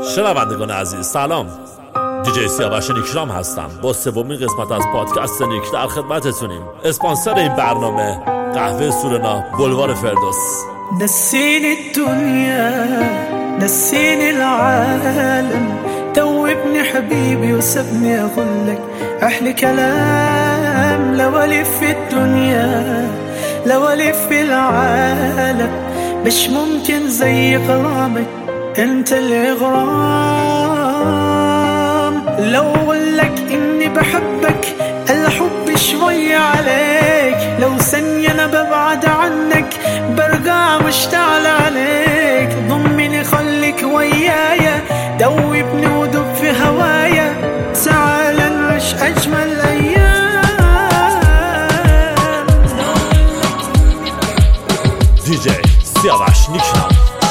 شنوندگان عزیز سلام، دیجی سیاوش نیکرام هستم. با سومین قسمت از پادکست نیک در خدمتتونیم. اسپانسر این برنامه قهوه سورنا، بلوار فردوس. نسيني الدنيا نسيني العالم، دوبني حبيبي وسبني أقولك أحلى كلام. لو ألف في الدنيا لو ألف في العالم، مش ممكن زي غرامك انت الإغرام. لو أقولك إني بحبك الحب شوية عليك، لو ثانية أنا ببعد عنك برجع مشتعل عليك. ضمني خليك ويايا، دوبني ودب في هوايا، تعال نعيش أجمل أيام. دیجی سیاوش نیکرام.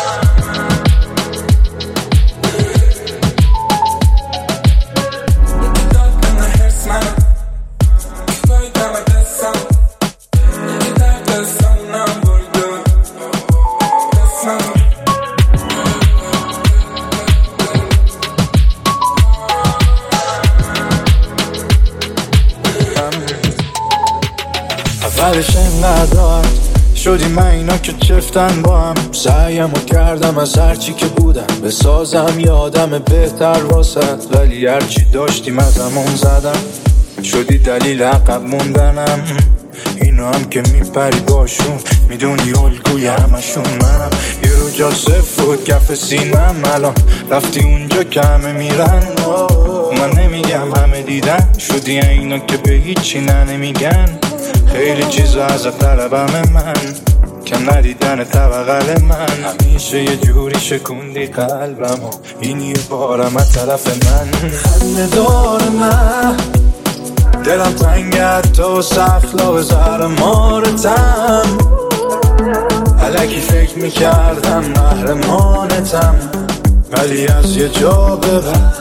اولش اینقدر شدی من اینا که چفتن با هم، سعیمو کردم از هرچی که بودم بسازم یادم بهتر واسد، ولی هرچی داشتیم از همون زدم، شدی دلیل عقب موندنم. اینو هم که میپری باشون، میدونی الگوی همشون منم. یه رو جا صفر بود کف سینم، الان رفتی اونجا که همه میرن. من نمیگم همه دیدن، شدی اینا که به هیچی نمیگن. خیلی چیزا از طلبم من، کم ندیدن طبقل من. همیشه یه جوری شکوندی قلبم و این یه بارم از طرف من. خنده دار من دلم تنگت تو سخلا به زهر مارتم، علکی فکر میکردم محرمانتم، ولی از یه جا به بعد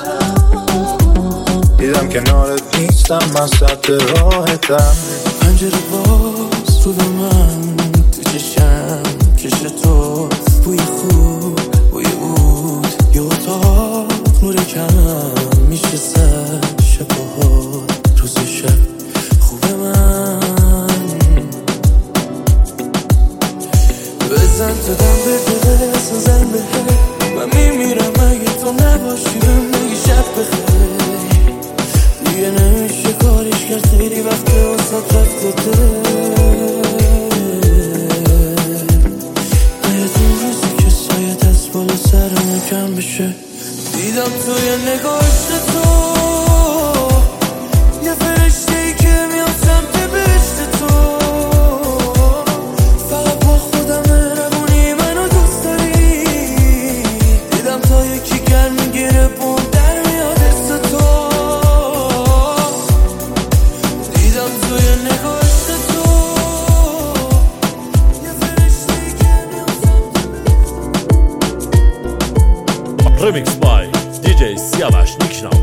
دیدم کنارت نیستم، من سطح راحتم. پنجره باز رو به من تو چشم کش تو، بوی خوب بوی بود یه اتاق نور کم میشه سر شبهات روز شب خوب من. بزن تو دم به دلت زن به من میمیرم اگه تو نباشی، بمیگی شب بخیر دیگه نمیشه کاریش کرد، خیلی وقت واسه رفته باید اون روزی که سایت از بالا سرم کم بشه. دیدم توی نگاهت تو یه فرشته‌ای که میاد سمت بهشت تو، فقط با خودم مهربونی منو دوست داری. دیدم تا یکی گرم میگیره بوم در میاد دست تو، دیدم توی نگاهت تو یه فرشته‌ای که میاد سمت ریمیکس بای دیجی سیاوش نیکرام.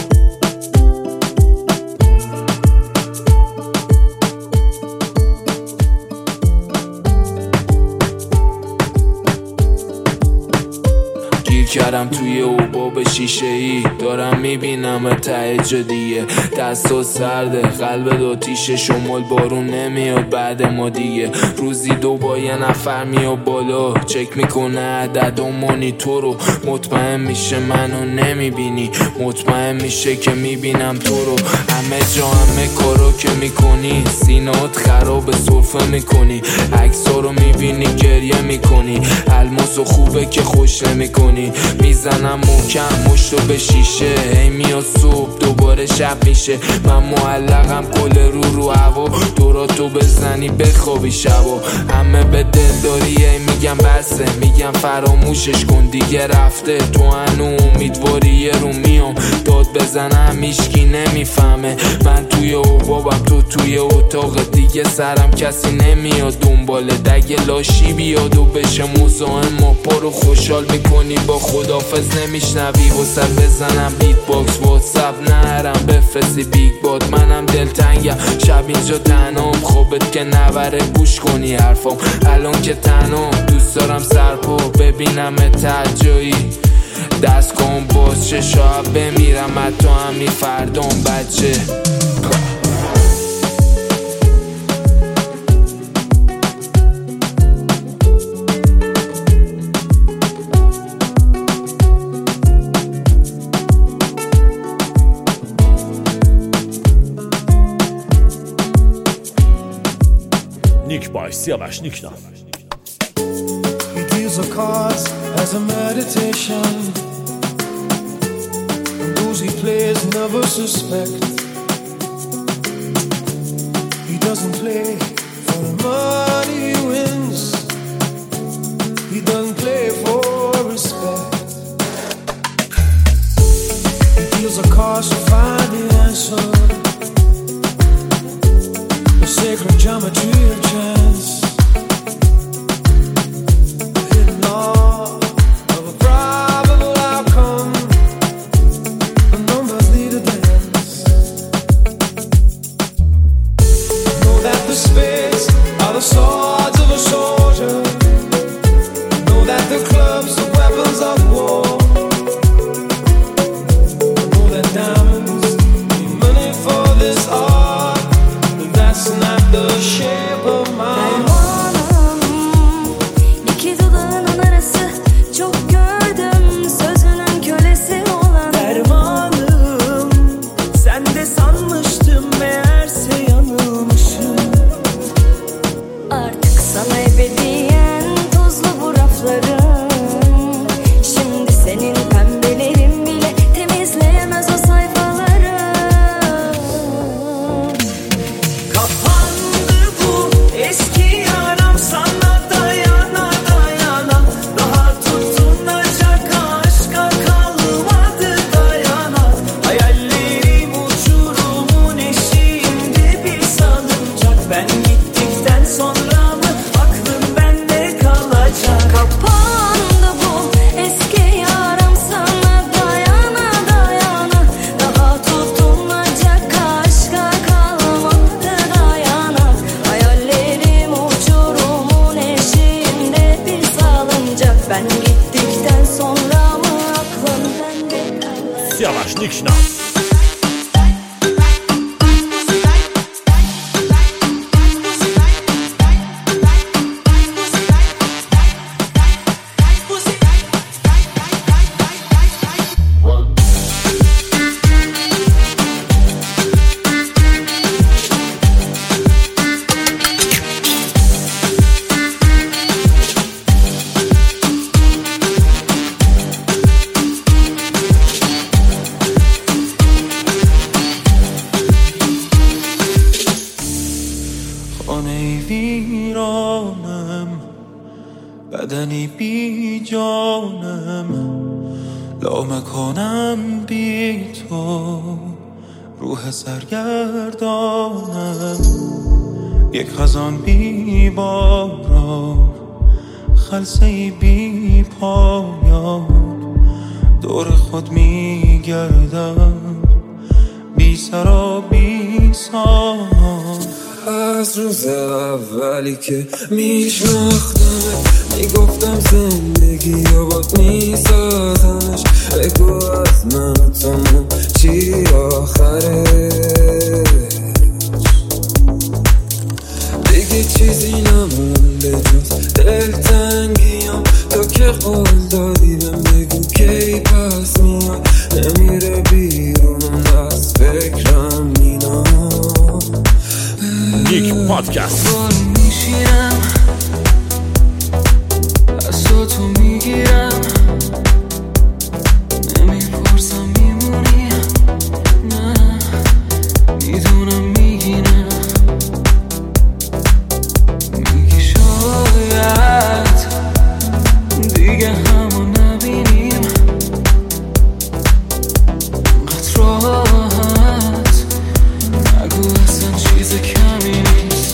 گیر کردم توی اوباب شیشه ای، دارم میبینم ته جدیه، دست سرده قلب دو تیشه، شمال بارون نمیاد بعد ما دیگه. روزی دو با یه نفر میاد بالا، چک میکنه عدد و مانیتور رو، مطمئن میشه منو نمیبینی، مطمئن میشه که میبینم تو رو. همه جا همه کارو که میکنی، سینات خراب سرفه میکنی، عکسا رو میبینی گریه میکنی، الماسو خوبه که خوش نمیکنی. میزنم محکم مشتو به شیشه، هی میاد صبح دوباره شب میشه، من معلقم کل رو هوا، دوراتو بزنی بخوابی شبا. همه به دل داری میگم بسه، میگم فراموشش کن دیگه رفته، تو هنو امیدواری رو میام داد بزنم هیچکی نمیفهمه. من توی اوبابم تو توی اتاق دیگه، سرم کسی نمیاد دنباله، دگه لاشی بیاد و بشه مزاحم ما پارو خوشحال میکنی با خدافز نمیشنوی، واسه بزنم بیت باکس واتساپ نهرم بفرستی بیگ باد. منم دلتنگم شب اینجا تنام، خوبت که نبره گوش کنی حرفام، الان که تنام دوست دارم سرپا ببینم تا جایی دست کن باز چه شب بمیرم از تو همین فردام بچه. نیک بای سیاوش نیکنا. He deals the cards as a meditation, and those he plays never suspect. He doesn't play for the money he wins, he doesn't play for respect. He deals the cards to find the answer, the sacred geometry of chance. سیاوش نیکنا. بدنی بی جانم، لامکانم بی تو، روح سرگردانم، یک خزان بی باران، خلسه‌ای بی پایان، دور خود می گردم، بی سر و بی سامان. از روز اولی که میشناختمت میگفتم زندگی رو باد میسازمش، بگو از من تو چی آخرش، دیگه چیزی نمونده جز دلتنگیم، تو که قول دادی بهم بگو کی پس میاد، نمیره بیرون از فکرم اینا. نیک پادکست. میشینم از تو میگیرم، نمیپرسم میمونی، نه میدونم میگینم، میگی شاید دیگه همو نبینیم، قد راحت نگو اصلا چیز کمی نیست.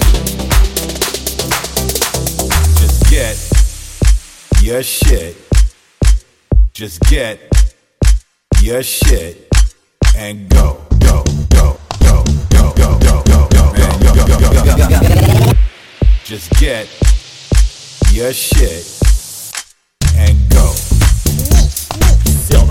Just get your shit, just get your shit and go, go, go, go, go, go, go, go, go, go, go, go, go, go. Just get your shit and go.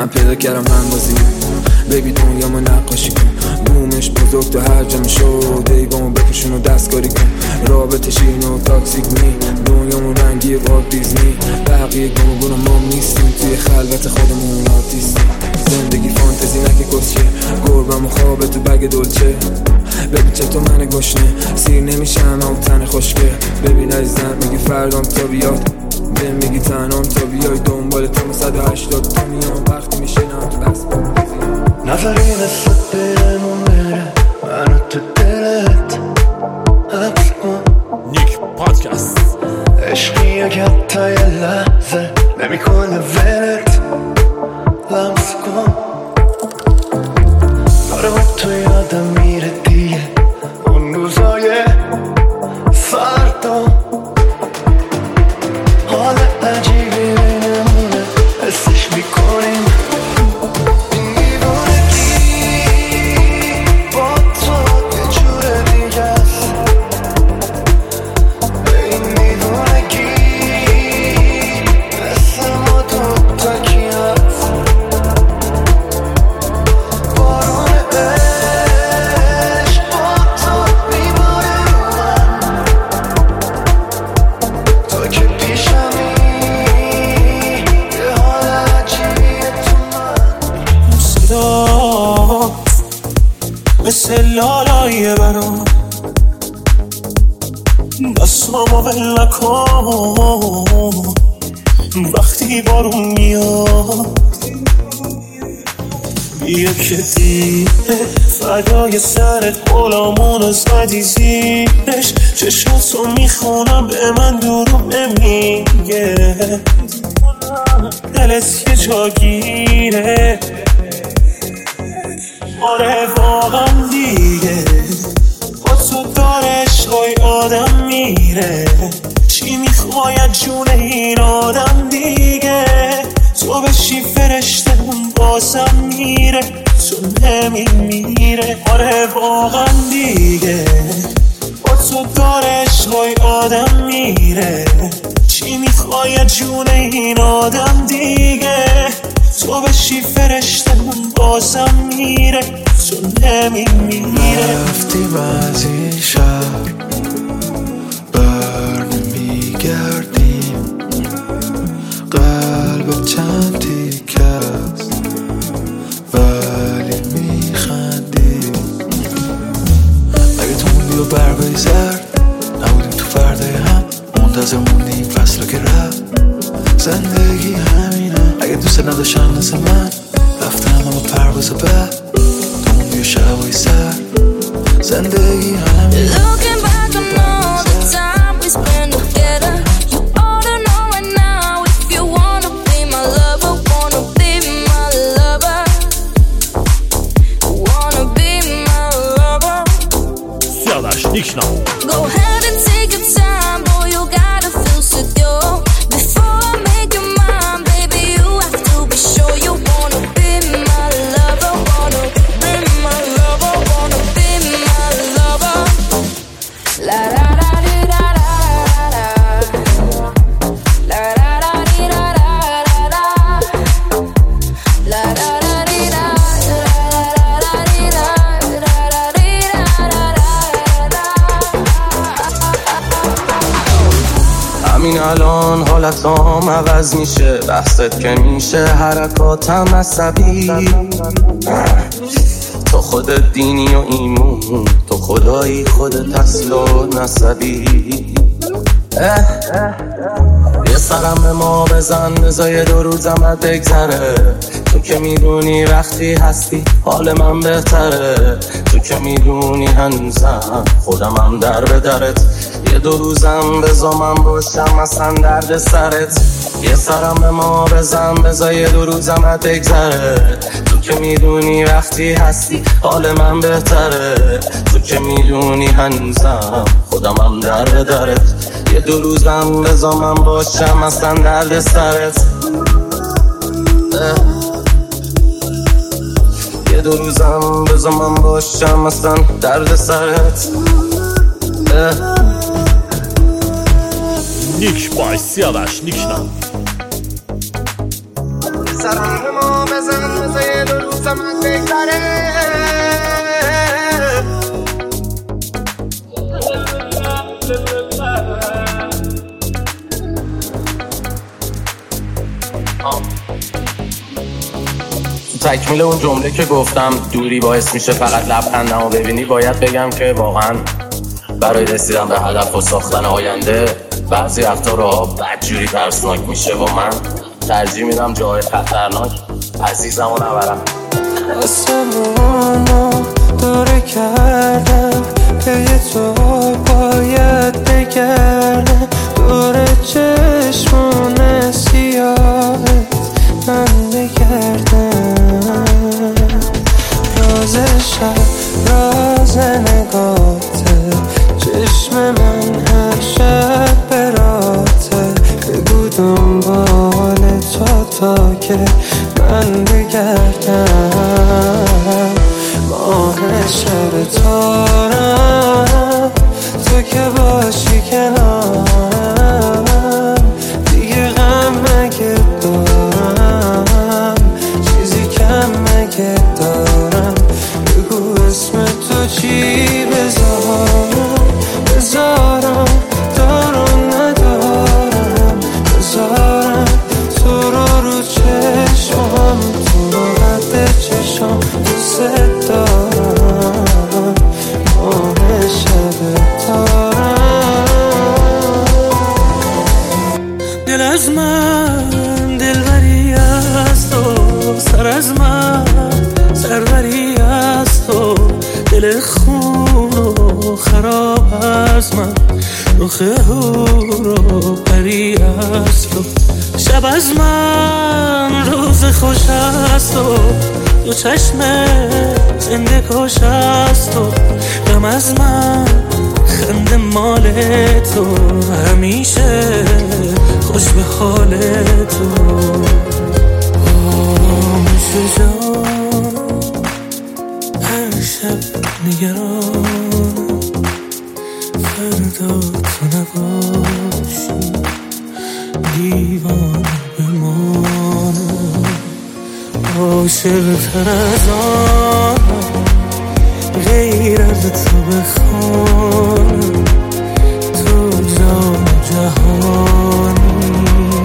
من پیدا کردم هم بازی بیبی دنیا ما نقاشی کن بومش بزرگ تو هر جمع شد دیگامو بکشون و دستکاری کن رابطه شیرین و تاکسیک نی دنیامون رنگی واک دیزنی بقیه گم و گم ما نیستیم توی خلوت خودمون آتیستیم زندگی فانتزی نکه کسکه گربم و خوابه تو بگ دلچه ببین چطور من گشنه سیر نمیشم و تن خوشگه ببین عزیزم میگی فردام تا بیاد بهم میگی تنام تا بیای دنبال تام 180 تا میام وقتی میشینم تو بس نظری نسبت بهمون بره منو تو دلت حبس کن نیک پادکست عشقی اگه حتی یه لحظه نمیکنه ولت لمس کن داره با تو یادم میره دیگه اون روزای فردا حال عجیبی بینمونه حسش میکنیم این دیوانگی با تو یه جور دیگه است این دیوانگی مثل ما دوتا کی هست بارون عشق با تو میباره من تو که پیشمی یه حال عجیبیه تو من صدا مثل لالای برام دستامو ول نکن وقتی بارون میاد بیا که دیره فدای سرت غلامونو زدی زیرش چشاتو میخونم به من دروغ نمیگه دلت یه جا گیره آره واقعا دیگه با تو داره عشقای آدم میره چی میخوای از جون این آدم دیگه تو بشی فرشته اون بازم میره تو نمیمیره آره واقعا دیگه با تو داره عشقای آدم میره چی میخوای از جون این آدم دیگه تو بشی فرشته اون بازم میره تو نمیمیره رفتیم از این شهر بر نمیگردیم قلب چند تیکه است ولی میخندیم اگه تو موندی و برگای زرد نبودیم تو فردای هم منتظر موندیم فصل که رفت زندگی همینه اگه دوست نداشتم مثل من رفتم اما پرواز بعد تو موندی و شبای سر زندگی همینه Looking back on all the time we spent together, you ought to know right now if you wanna be my lover, wanna be my lover, wanna be my lover. سیاوش نیکنام Go ahead and take your time, boy, you gotta feel secure. Before I make you mine, baby, you have to be sure you wanna be my lover, wanna be my lover, wanna be my lover. La da da di da da da, la da da di da da da, la da da di da da di da da di da. همین الان حالتام عوض میشه بحثت که میشه حرکاتم عصبی تو خودت دینی و ایمون تو خدایی خودت اصل و نسبی یه سرم به ما بزن بزای 2 روزم بگذره تو که میدونی وقتی هستی حال من بهتره تو که میدونی هنوزم خودمم در به درت یه 2 روزم بزا من باشم اصلا درد سرت یه سرم به ما بزن بزای 2 روزم بگذره تو که میدونی وقتی هستی حال من بهتره تو که میدونی هنوزم خودمم در به درت یه 2 روزم بزا من باشم اصلا درد سرت یه 2 روزم بزا من باشم اصلا درد سرت نیک بای سیاوش نیکنام سرم به ما بزن بزن دو روزم بگذره تکمیل اون جمله که گفتم دوری باعث میشه فقط لبخندمو ببینی باید بگم که واقعا برای رسیدن به هدف و ساختن آینده بعضی وقتا راه بدجوری ترسناک میشه و من ترجیح میدم جای خطرناک عزیزمو نبرم. آسمونو دوره کردم که تو باید بگردم دور چشمون سیاهت من بگردم راز شب راز نگاته چشم من هر شب براته بگو دنبال تا که من بگردم ماه شب تارم تو که باشی کنارم دیگه غم مگه دارم چیزی کم مگه دارم بگو اسم تو چی بذارم دارم ندارم بذارم تو رو چشم تو حد چشم دوست دارم ماه شب تارم دل از من دلبری از تو سر از من سروری از تو دل خون و خراب از من رخ هور و پری از تو شب از من روز خوش از تو دو چشم زنده کش از تو غم از من خنده مال تو همیشه خوش به حال تو میشه جان هر شب نگران فردا تو نباشی دیوان بمانم عاشق تر از آنم غیر از تو بخوانم تو جان جهانی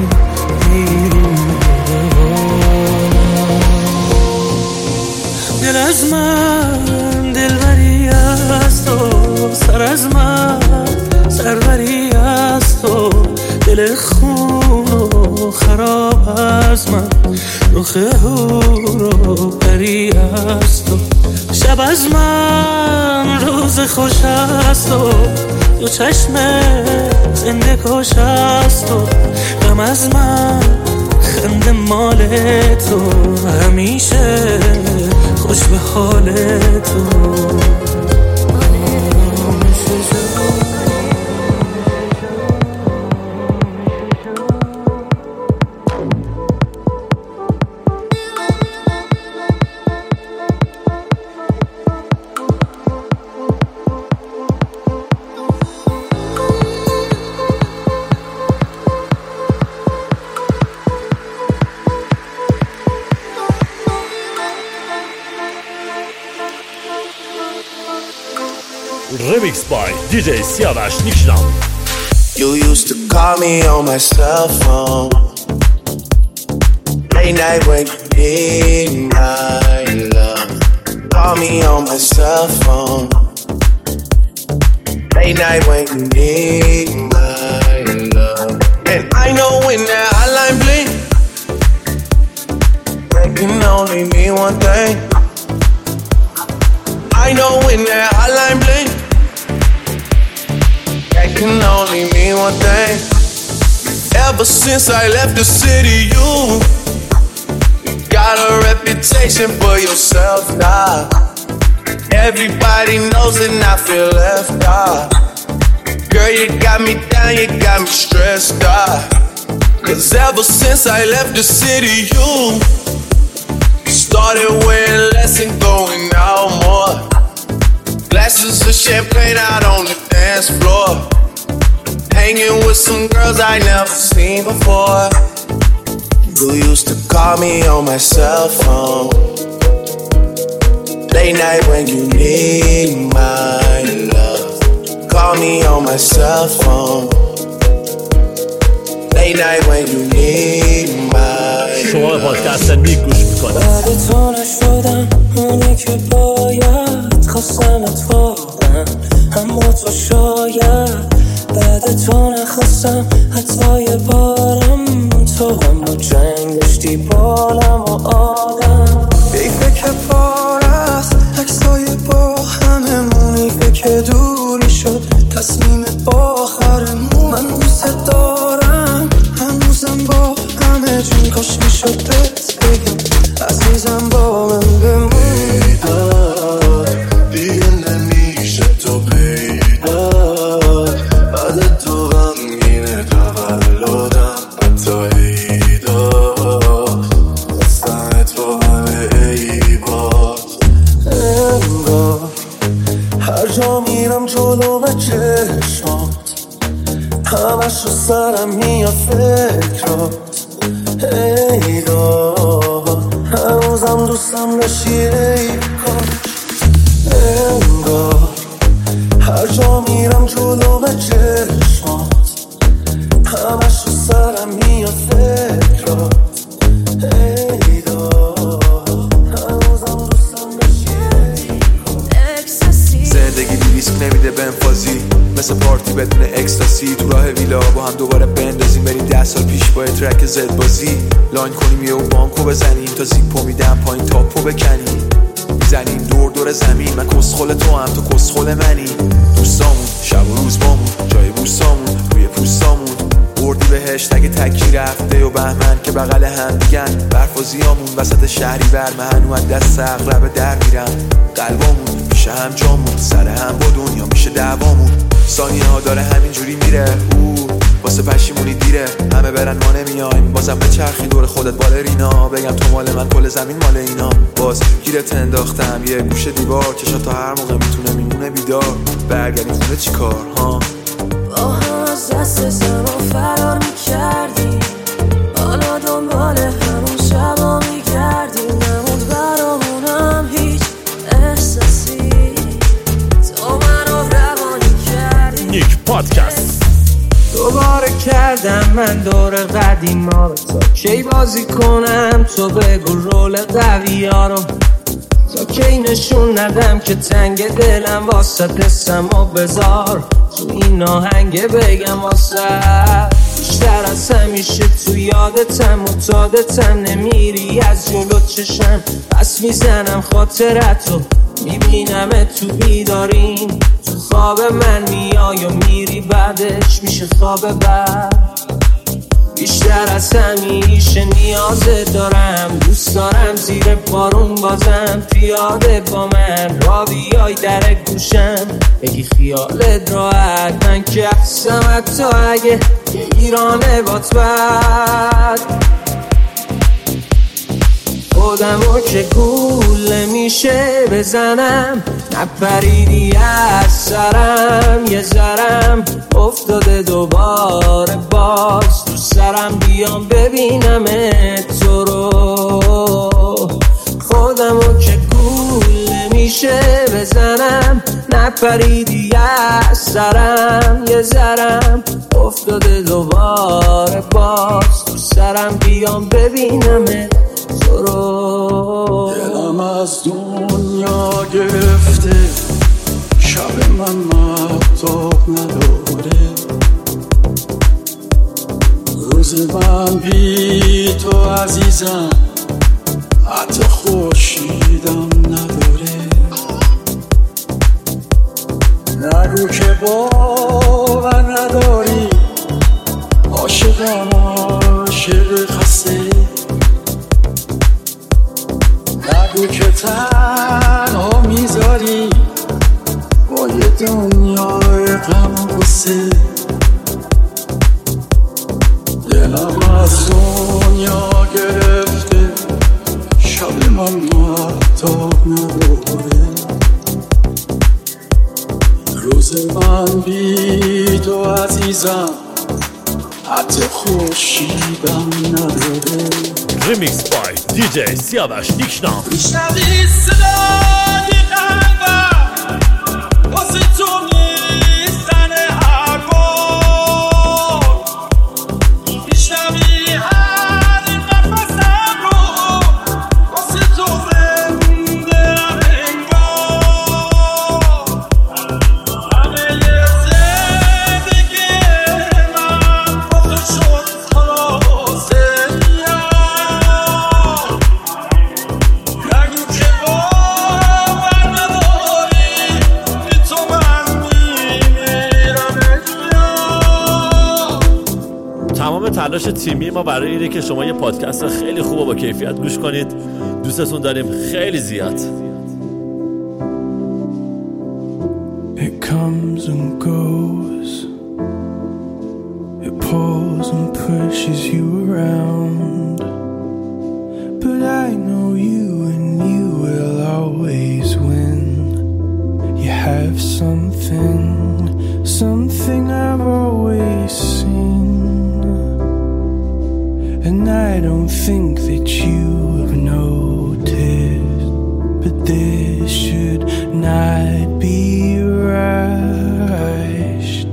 دل از من دلبری از تو سر از من سروری از تو دل خون و خراب از من رخ هور و پری از تو شب از من روز خوش از تو دو چشم زنده کش از تو غم از من خنده مال تو همیشه خوش به حال تو Remix by DJ Siavash Niksham. You used to call me on my cell phone late night when you need my love. Call me on my cell phone late night when you need my love. And I know when that hotline blink, that can only mean one thing. I know when that hotline blink, that can only mean one thing. Ever since I left the city, you got a reputation for yourself now. Everybody knows and I feel left out. Girl, you got me down, you got me stressed out. Cause ever since I left the city, you started wearing less and going out more. Glasses of champagne out on the dance floor, hanging with some girls I never seen before. You used to call me on my cell phone. Late night when you need my love. Call me on my cell phone. Late night when you need my شما به پادکست نیک گوش میکنید. بعد تو نشدم اونی که باید، خواستم اتفاقا اما تو شاید. بعد تو نخواستم حتی یه بارم، تو هم با جنگ داشتی بالم و آدم. ای فکر پارست عکسای با هممونی، فکر دوری شد تصمیمت با آخرمون. من دوست دارم هنوزم با همه جون، کاش میشد بهت بگم عزیزم با من بمون. دیگه نمیشه تو پیدات، بعد تو غمگینه تولدم حتی عیدات، دستمت با همه عیبات. انگار هر جا میرم جلو و چشمات، همش رو سرم میاد فکرات. ای دار هنوزم دوستم داشتی ای کاش. انگار هر جا میرم جلو و چشمات، همش رو سرم میاد فکرات. ای دار هنوزم دوستم داشتی ای کاش. زندگی ریسک نمیده بنفازی، مثل پارتی بدون اکستاسی. تو راه ویلا با هم دوباره بندازیم، بریم 10 سال پیش با ترک زد بازی. لاین کنیم یه اون بانکو بزنیم، تا زیپو میدم پایین تاپو بکنیم. میزنیم دور دور زمین، من کسخل تو هم تو کسخل منی. دوستامون شب و روز بامون، جای بوسامون روی پوستامون. بردی بهش تگ تکی رفته و بهمن که بغل هم دیگن. برفازیامون وسط شهری بر من از دست اغلب در میرم. قلبامون میشه هم جامون، سر هم با دنیا میشه دعوامون. ثانیه ها داره همینجوری میره، واسه پشیمونی دیره. همه برن ما نمیایم، بازم به چرخی دور خودت بالرینا. بگم تو مال من کل زمین مال اینا. باز گیرت انداختم یه گوشه دیوار، چشا تا هر موقع میتونه میمونه بیدار. برگردی خونه چی کار ها؟ با هم از دست زمان فرار میکردیم، حالا دنبال همون شبا میگردیم. نمود برامونم هیچ احساسی، تو منو روانی کردی. نیک پادکست. دوباره کردم من دور قدیما رو، تا کی بازی کنم تو بگو رول قوی ها رو. تا کی نشون ندم که تنگ دلم واسه قسم و بذار تو این آهنگ بگم واسه. بیشتر از همیشه تو یادتم متادتم، نمیری از جلو چشم پس میزنم خاطرتو. میبینم تو بیدارین، تو خواب من میای و میری بعدش میشه خواب بعد. بیشتر از همیشه نیازت دارم، دوست دارم زیر بارون بازم پیاده با من را بیای در گوشم. بگی خیالت راحت، من که هستم حتی اگه ایرانه بات بد. خودمو که گول میشه بزنم، نپریدی از سرم. یه ذرم افتاده دوباره باز تو سرم، بیام ببینم تو رو. خودمو که گول میشه بزنم، نپریدی از سرم. یه ذرم افتاده دوباره باز تو سرم، بیام ببینم تو رو. دلم از دنیا گرفته، شب من مهتاب نداره. روز من بی تو عزیزم، حتی خورشیدم نداره. نگو که باور نداری، عاشقم عاشق خسته. نگو که تنها میذاری با یه دنیای غم و غصه. دلم از دنیا گرفته، شب من مهتاب نداره. روز من بی تو عزیزم، حتی خوشیدم نداره. ریمیکس بای دیجی سیاوش نیکنام. میشنوی صدای قلبم واسه تو میزنه هر بار، میشنوی هر نفسم رو واسه تو زنده انگار. همه زندگی من با تو شد خلاصه. تمام تلاش تیمی ما برای اینه که شما یه پادکست خیلی خوب و با کیفیت گوش کنید. دوستتون داریم خیلی زیاد. It comes and goes, it pulls and pushes you around, but I know you and you will always win. You have something I've always seen, and I don't think that you have noticed, but this should not be rushed.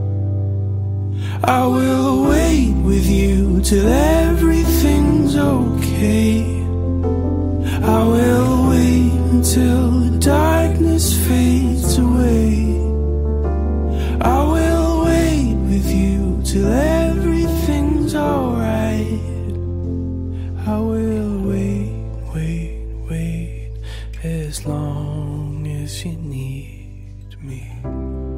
I will wait with you till everything's okay. I will wait until the darkness fades away. I will wait with you till everything's alright. I will wait as long as you need me.